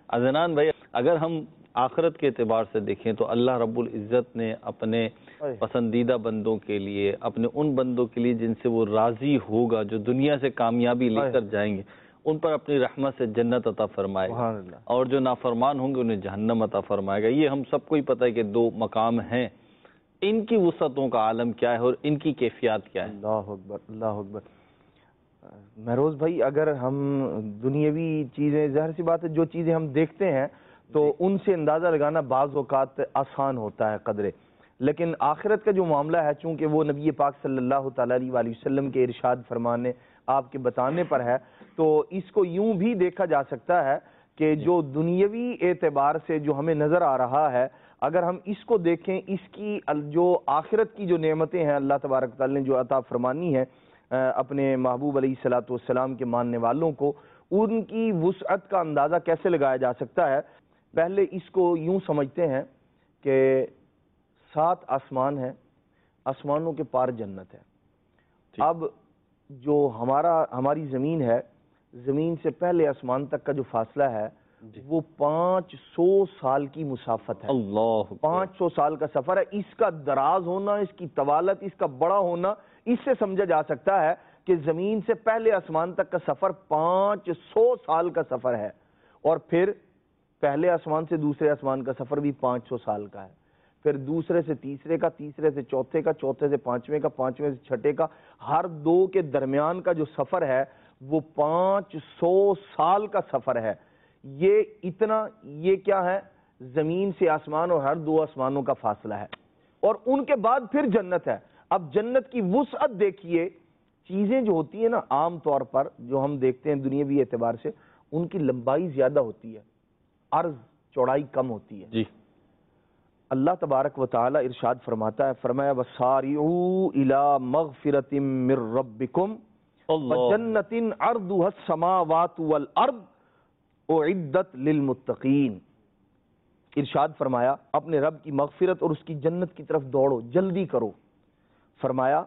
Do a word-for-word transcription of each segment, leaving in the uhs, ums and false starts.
عدنان بھائی، اگر ہم آخرت کے اعتبار سے دیکھیں تو اللہ رب العزت نے اپنے پسندیدہ بندوں کے لیے، اپنے ان بندوں کے لیے جن سے وہ راضی ہوگا، جو دنیا سے کامیابی لے کر جائیں گے، ان پر اپنی رحمت سے جنت عطا فرمائے گا، اور جو نافرمان ہوں گے انہیں جہنم عطا فرمائے گا۔ یہ ہم سب کو ہی پتہ ہے کہ دو مقام ہیں، ان کی وسعتوں کا عالم کیا ہے اور ان کی کیفیات کیا ہے؟ اللہ اکبر، اللہ اکبر۔ مہروز بھائی، اگر ہم دنیاوی چیزیں، ظاہر سی بات ہے جو چیزیں ہم دیکھتے ہیں تو ان سے اندازہ لگانا بعض اوقات آسان ہوتا ہے قدرے، لیکن آخرت کا جو معاملہ ہے، چونکہ وہ نبی پاک صلی اللہ تعالیٰ علیہ وآلہ وسلم کے ارشاد فرمانے، آپ کے بتانے پر ہے، تو اس کو یوں بھی دیکھا جا سکتا ہے کہ جو دنیاوی اعتبار سے جو ہمیں نظر آ رہا ہے، اگر ہم اس کو دیکھیں، اس کی جو آخرت کی جو نعمتیں ہیں اللہ تبارک تعالیٰ نے جو عطا فرمانی ہے اپنے محبوب علیہ الصلوۃ والسلام کے ماننے والوں کو، ان کی وسعت کا اندازہ کیسے لگایا جا سکتا ہے؟ پہلے اس کو یوں سمجھتے ہیں کہ سات آسمان ہیں، آسمانوں کے پار جنت ہے۔ اب جو ہمارا ہماری زمین ہے، زمین سے پہلے آسمان تک کا جو فاصلہ ہے وہ پانچ سو سال کی مسافت ہے۔ اللہ، پانچ سو سال کا سفر ہے۔ اس کا دراز ہونا، اس کی طوالت، اس کا بڑا ہونا، اس سے سمجھا جا سکتا ہے کہ زمین سے پہلے آسمان تک کا سفر پانچ سو سال کا سفر ہے، اور پھر پہلے آسمان سے دوسرے آسمان کا سفر بھی پانچ سو سال کا ہے، پھر دوسرے سے تیسرے کا، تیسرے سے چوتھے کا، چوتھے سے پانچویں کا، پانچویں سے چھٹے کا، ہر دو کے درمیان کا جو سفر ہے وہ پانچ سو سال کا سفر ہے۔ یہ اتنا، یہ کیا ہے؟ زمین سے آسمان اور ہر دو آسمانوں کا فاصلہ ہے، اور ان کے بعد پھر جنت ہے۔ اب جنت کی وسعت دیکھیے، چیزیں جو ہوتی ہیں نا عام طور پر جو ہم دیکھتے ہیں دنیاوی اعتبار سے، ان کی لمبائی زیادہ ہوتی ہے، عرض چوڑائی کم ہوتی ہے۔ جی، اللہ تبارک و تعالی ارشاد فرماتا ہے، فرمایا وَسَارِعُوا إِلَى مَغْفِرَةٍ مِّن رَبِّكُمْ وَجَنَّةٍ عَرْضُهَا السَّمَاوَاتُ وَالْأَرْضُ اُعِدَّتْ لِلْمُتَّقِينَ۔ ارشاد فرمایا اپنے رب کی مغفرت اور اس کی جنت کی طرف دوڑو، جلدی کرو۔ فرمایا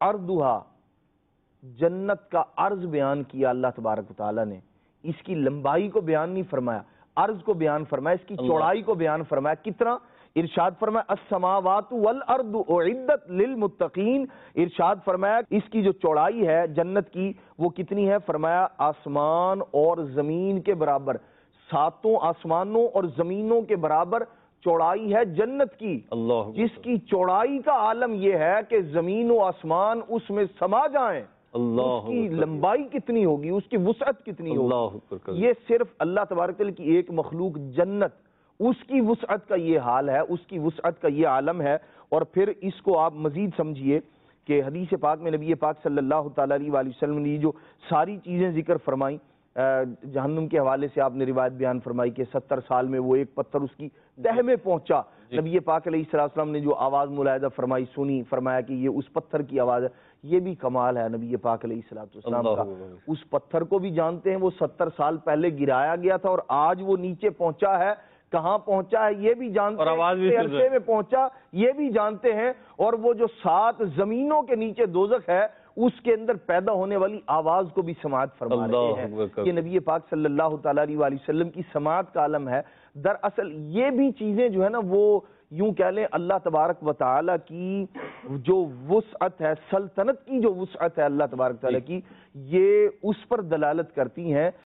عرضها، جنت کا عرض بیان کیا اللہ تبارک و تعالی نے، اس کی لمبائی کو بیان نہیں فرمایا، عرض کو بیان فرمایا، اس کی چوڑائی کو بیان فرمایا۔ کتنا؟ ارشاد فرمایا السماوات والارض اعدت للمتقین۔ ارشاد فرمایا اس کی جو چوڑائی ہے جنت کی وہ کتنی ہے؟ فرمایا آسمان اور زمین کے برابر، ساتوں آسمانوں اور زمینوں کے برابر چوڑائی ہے جنت کی، اللہ، جس کی چوڑائی کا عالم یہ ہے کہ زمین و آسمان اس میں سما جائیں۔ اللہ، اس کی لمبائی کتنی ہوگی، اس کی وسعت کتنی ہوگی؟ یہ صرف اللہ تبارک تعالیٰ کی ایک مخلوق جنت، اس کی وسعت کا یہ حال ہے، اس کی وسعت کا یہ عالم ہے۔ اور پھر اس کو آپ مزید سمجھیے کہ حدیث پاک میں نبی پاک صلی اللہ تعالیٰ علیہ وآلہ وسلم نے جو ساری چیزیں ذکر فرمائیں، جہنم کے حوالے سے آپ نے روایت بیان فرمائی کہ ستر سال میں وہ ایک پتھر اس کی تہ میں پہنچا۔ نبی پاک علیہ السلام نے جو آواز ملاحظہ فرمائی، سنی، فرمایا کہ یہ اس پتھر کی آواز ہے۔ یہ بھی کمال ہے نبی پاک علیہ السلام کا، اس پتھر کو بھی جانتے ہیں، وہ ستر سال پہلے گرایا گیا تھا اور آج وہ نیچے پہنچا ہے، کہاں پہنچا ہے یہ بھی جانتے ہیں، عرصے میں پہنچا یہ بھی جانتے ہیں، اور وہ جو سات زمینوں کے نیچے دوزخ ہے اس کے اندر پیدا ہونے والی آواز کو بھی سماعت فرما رہے ہیں۔ یہ نبی پاک صلی اللہ تعالیٰ علیہ وآلہ وسلم کی سماعت کا عالم ہے۔ دراصل یہ بھی چیزیں جو ہے نا وہ یوں کہہ لیں اللہ تبارک و تعالیٰ کی جو وسعت ہے، سلطنت کی جو وسعت ہے اللہ تبارک و تعالیٰ کی، یہ اس پر دلالت کرتی ہیں